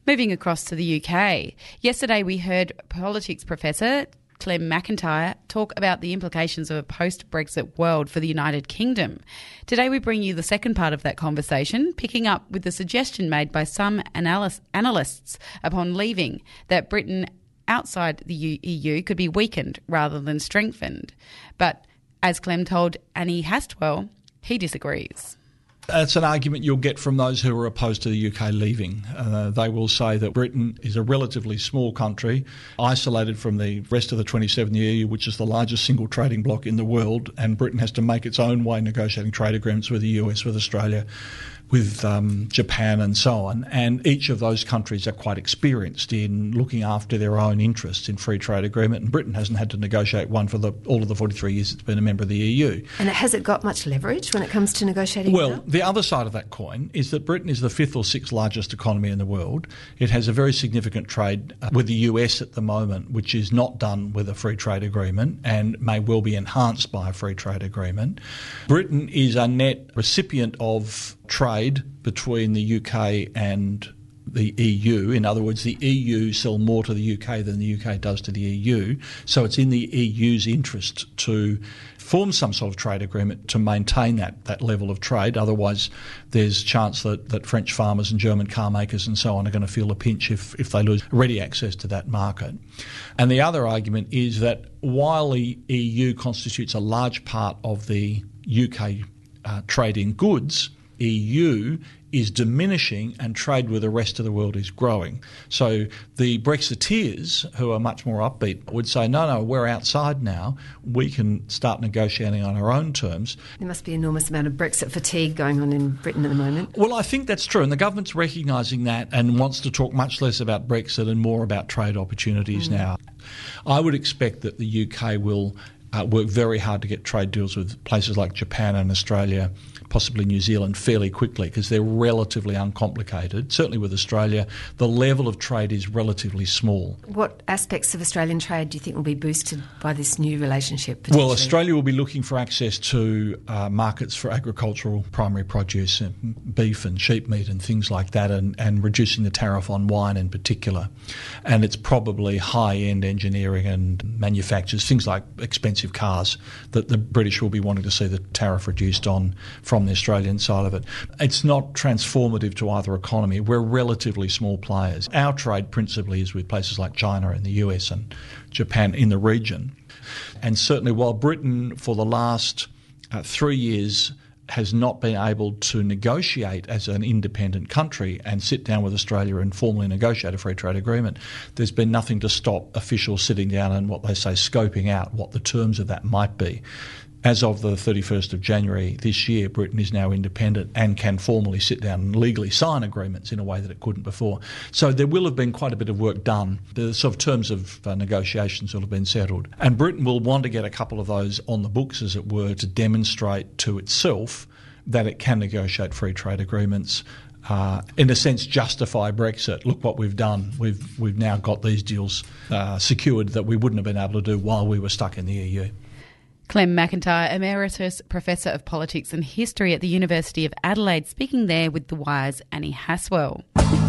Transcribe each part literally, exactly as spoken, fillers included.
Moving across to the U K. Yesterday we heard politics professor Clem McIntyre talk about the implications of a post-Brexit world for the United Kingdom. Today we bring you the second part of that conversation, picking up with the suggestion made by some analyst, analysts upon leaving that Britain outside the E U could be weakened rather than strengthened. But as Clem told Annie Hastwell, he disagrees. It's an argument you'll get from those who are opposed to the U K leaving. Uh, they will say that Britain is a relatively small country, isolated from the rest of the twenty-seven E U, which is the largest single trading bloc in the world, and Britain has to make its own way negotiating trade agreements with the U S, with Australia, with um, Japan and so on. And each of those countries are quite experienced in looking after their own interests in free trade agreement, and Britain hasn't had to negotiate one for the, all of the forty-three years it's been a member of the E U. And has it got much leverage when it comes to negotiating? Well, now? The other side of that coin is that Britain is the fifth or sixth largest economy in the world. It has a very significant trade with the U S at the moment, which is not done with a free trade agreement and may well be enhanced by a free trade agreement. Britain is a net recipient of trade between the U K and the E U. In other words, the E U sell more to the U K than the U K does to the E U. So it's in the E U's interest to form some sort of trade agreement to maintain that, that level of trade. Otherwise, there's chance that, that French farmers and German car makers and so on are going to feel a pinch if, if they lose ready access to that market. And the other argument is that while the E U constitutes a large part of the U K uh, trade in goods, E U is diminishing and trade with the rest of the world is growing. So the Brexiteers, who are much more upbeat, would say, no, no, we're outside now. We can start negotiating on our own terms. There must be an enormous amount of Brexit fatigue going on in Britain at the moment. Well, I think that's true, and the government's recognising that and wants to talk much less about Brexit and more about trade opportunities mm. now. I would expect that the U K will uh, work very hard to get trade deals with places like Japan and Australia, possibly New Zealand, fairly quickly because they're relatively uncomplicated. Certainly with Australia, the level of trade is relatively small. What aspects of Australian trade do you think will be boosted by this new relationship? Well, Australia will be looking for access to uh, markets for agricultural primary produce, and beef and sheep meat and things like that, and, and reducing the tariff on wine in particular. And it's probably high-end engineering and manufacturers, things like expensive cars, that the British will be wanting to see the tariff reduced on from the Australian side of it. It's not transformative to either economy. We're relatively small players. Our trade principally is with places like China and the U S and Japan in the region. And certainly while Britain for the last uh, three years has not been able to negotiate as an independent country and sit down with Australia and formally negotiate a free trade agreement, there's been nothing to stop officials sitting down and what they say scoping out what the terms of that might be. As of the thirty-first of January this year, Britain is now independent and can formally sit down and legally sign agreements in a way that it couldn't before. So there will have been quite a bit of work done. The sort of terms of uh, negotiations will have been settled. And Britain will want to get a couple of those on the books, as it were, to demonstrate to itself that it can negotiate free trade agreements. Uh, in a sense, justify Brexit. Look what we've done. We've we've now got these deals uh, secured that we wouldn't have been able to do while we were stuck in the E U. Clem McIntyre, Emeritus Professor of Politics and History at the University of Adelaide, speaking there with The Wire's Annie Hastwell.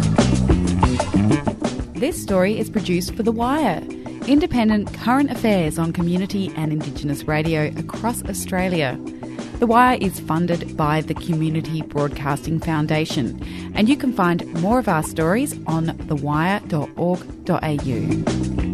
This story is produced for The Wire, independent current affairs on community and Indigenous radio across Australia. The Wire is funded by the Community Broadcasting Foundation, and you can find more of our stories on the wire dot org dot a u.